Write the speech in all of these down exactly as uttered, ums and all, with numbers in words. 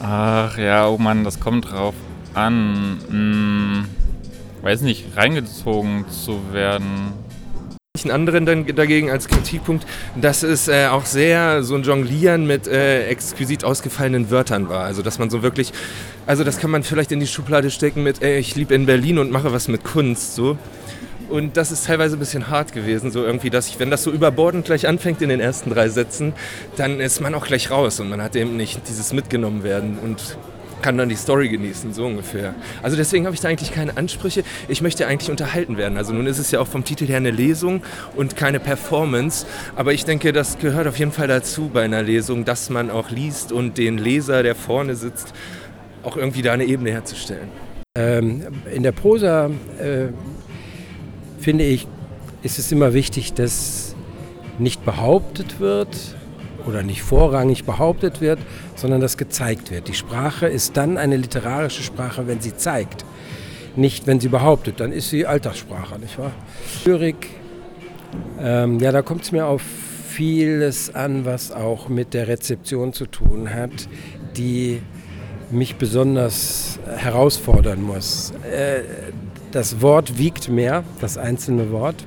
Ach ja, oh Mann, das kommt drauf an. Hm, weiß nicht, reingezogen zu werden. Einen anderen dann dagegen als Kritikpunkt, dass es äh, auch sehr so ein Jonglieren mit äh, exquisit ausgefallenen Wörtern war. Also dass man so wirklich, also das kann man vielleicht in die Schublade stecken mit, ey, ich lebe in Berlin und mache was mit Kunst, so. Und das ist teilweise ein bisschen hart gewesen, so irgendwie, dass ich, wenn das so überbordend gleich anfängt in den ersten drei Sätzen, dann ist man auch gleich raus und man hat eben nicht dieses mitgenommen werden und kann dann die Story genießen, so ungefähr. Also deswegen habe ich da eigentlich keine Ansprüche. Ich möchte eigentlich unterhalten werden. Also nun ist es ja auch vom Titel her eine Lesung und keine Performance. Aber ich denke, das gehört auf jeden Fall dazu bei einer Lesung, dass man auch liest und den Leser, der vorne sitzt, auch irgendwie da eine Ebene herzustellen. Ähm, in der Prosa, äh, finde ich, ist es immer wichtig, dass nicht behauptet wird, oder nicht vorrangig behauptet wird, sondern dass gezeigt wird. Die Sprache ist dann eine literarische Sprache, wenn sie zeigt. Nicht, wenn sie behauptet, dann ist sie Alltagssprache, nicht wahr? Lyrik, ähm, ja, da kommt es mir auf vieles an, was auch mit der Rezeption zu tun hat, die mich besonders herausfordern muss. Äh, das Wort wiegt mehr, das einzelne Wort.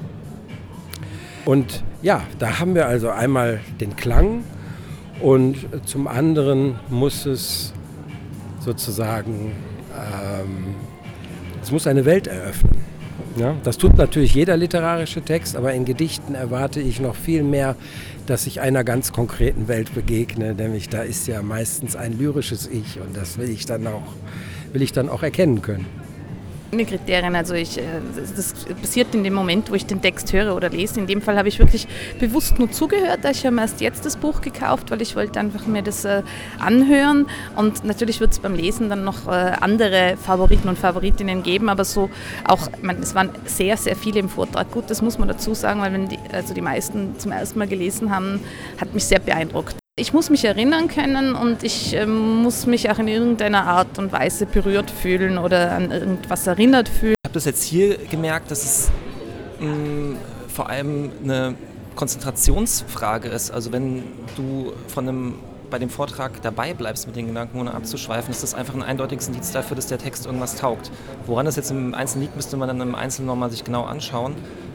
Und ja, da haben wir also einmal den Klang und zum anderen muss es sozusagen, ähm, es muss eine Welt eröffnen. Ja, das tut natürlich jeder literarische Text, aber in Gedichten erwarte ich noch viel mehr, dass ich einer ganz konkreten Welt begegne, nämlich da ist ja meistens ein lyrisches Ich und das will ich dann auch, will ich dann auch erkennen können. Kriterien, also ich, das passiert in dem Moment, wo ich den Text höre oder lese. In dem Fall habe ich wirklich bewusst nur zugehört. Ich habe erst jetzt das Buch gekauft, weil ich wollte einfach mir das äh, anhören und natürlich wird es beim Lesen dann noch äh, andere Favoriten und Favoritinnen geben, aber so auch, ich meine, es waren sehr, sehr viele im Vortrag. Gut, das muss man dazu sagen, weil wenn die, also die meisten zum ersten Mal gelesen haben, hat mich sehr beeindruckt. Ich muss mich erinnern können und ich ähm, muss mich auch in irgendeiner Art und Weise berührt fühlen oder an irgendwas erinnert fühlen. Ich habe das jetzt hier gemerkt, dass es mh, vor allem eine Konzentrationsfrage ist. Also wenn du von einem, bei dem Vortrag dabei bleibst mit den Gedanken, ohne abzuschweifen, ist das einfach ein eindeutiges Indiz dafür, dass der Text irgendwas taugt. Woran das jetzt im Einzelnen liegt, müsste man dann im Einzelnen nochmal sich genau anschauen.